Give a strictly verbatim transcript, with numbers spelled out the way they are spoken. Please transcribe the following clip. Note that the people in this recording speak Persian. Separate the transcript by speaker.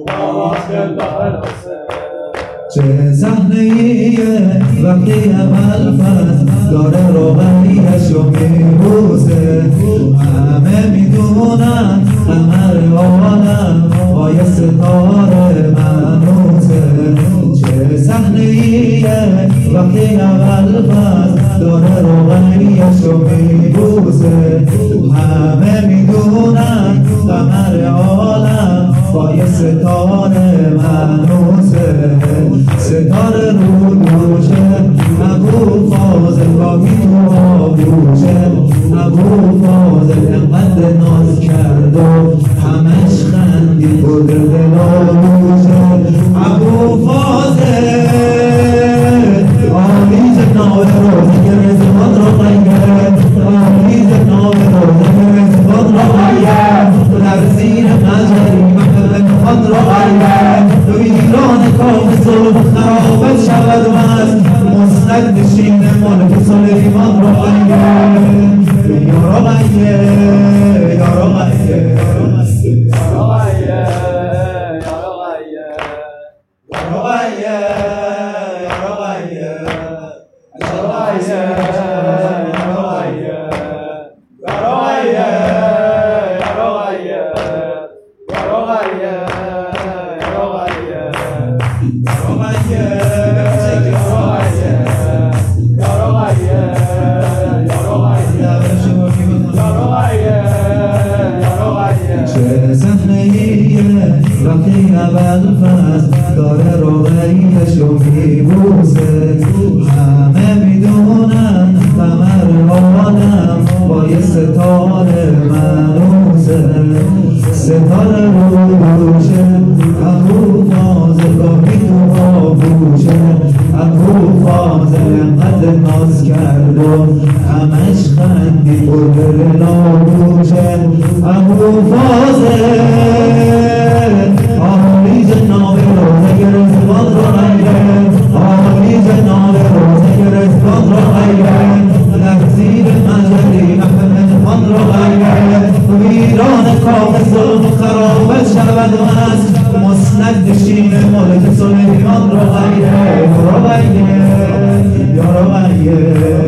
Speaker 1: چه صحنه‌ایه وقتی ابوالفضل داره روغنیشو میبوسه، همه میدونن قمر عالم با یه ستاره منوسه. چه صحنه‌ایه وقتی ابوالفضل داره روغنیشو میبوسه، همه میدونن قمر عالم با یه ستاره منوسه. ستاره رو دوشه ابوالفضل راهی تو آغوشه، ابوالفضل انقدر ناز کرد و همش خندید و دل دلالوشه. ابوالفضل آمیز ناوه روزه گرز خود رو غیه، آمیز ناوه روزه گرز خود رو غیه، در زیر مجری محبت خود رو غیه. تو ایران کاف ظلم خرابت شود وست، مسند نشین ملک سلیمان رو غیه. یا رو غیه یا رو غیه یا رو غیه یا رو غیه یا رو غیه یا رو غیه یا رو غیه یا رو غیه یا رو غیه یا رو غیه یا رو غیه یا رو غیه چه صحنه‌ایه وقتی ابوالفضل داره روغنیشو میبوسه، همه میدونن قمر عالم با یه ستاره منوسه. ستاره رو دوشه ابوالفضل راهی تو آغوشه، ابوالفضل انقدر ناز کرد و همش خندید و دل نالوشه. ابوالفضل آمیز ناوه روزه گرفت خود رو غیه، آمیز ناوه روزه گرفت خود رو غیه، در زیر مجری محمد خود رو غیه. تو ایران کاف ظلم خرابت شود وست، مسند نشین ملک سلیمان رو غیه. یا رو غیه یا رو غیه